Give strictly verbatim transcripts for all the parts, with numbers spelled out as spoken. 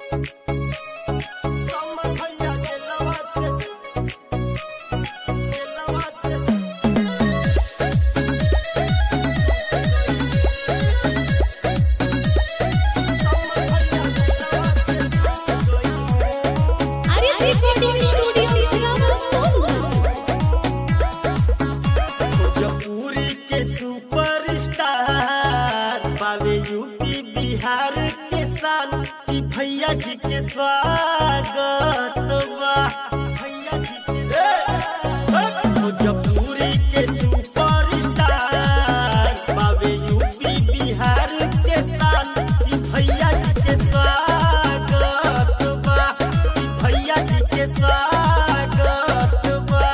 UP Bihar के शान की भैया जी के स्वागत बा। भैया जी के भोजपुरी के सुपरस्टार बाबे यूपी बिहार के शान की भैया जी के स्वागत बा। भैया जी के स्वागत बा।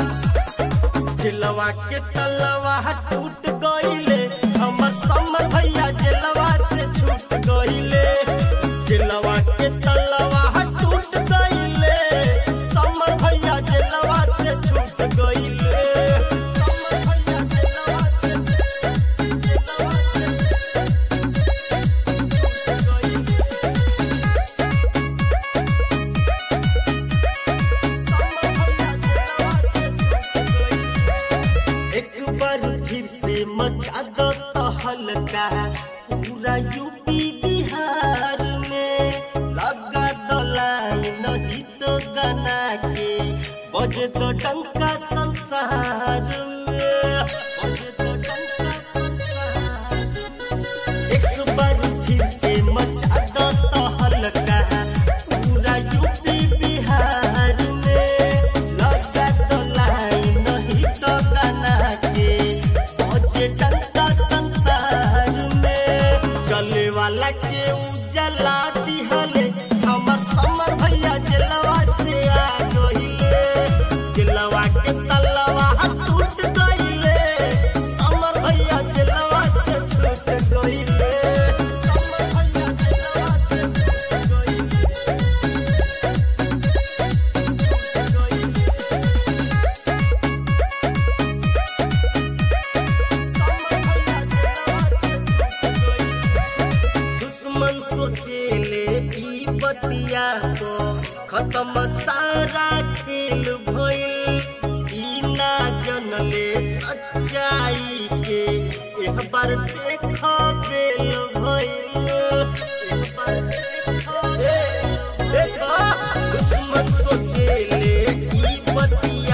जिलवा के तलवा टूट गईले हमर समर भैया जिलवा से छूट गईले। जिलवा के तलवा टूट गईले समर भैया जिलवा से छूट गईले। समर भैया जिलवा से जिलवा से छूट गईले। समर भैया जिलवा से छूट गईले। एक बार फिर से मचा दो हल्का पूरा यूपी बिहार में लगा दो लाइन हिट गाना के बजे तो डंका संसार में बजे तो डंका संसार। एक बार फिर से मचा दो हल्का पूरा यूपी बिहार में लगा दो लाइन हिट गाना के बजे डंका वाला के उजला दिहले हमर समर भैया जिलवा से आ गईले। जिलवा के तलवा टूट गईले समर भैया जिलवा से छूट गईले। समर भैया जिलवा से छूट गईले। सोचेले ई बतिया को खत्म सारा खेल भइल। ई ना जनले सच्चाई के एक बार देख बेल भइल। एक बार देख देखा दुश्मन सोचेले ई बतिया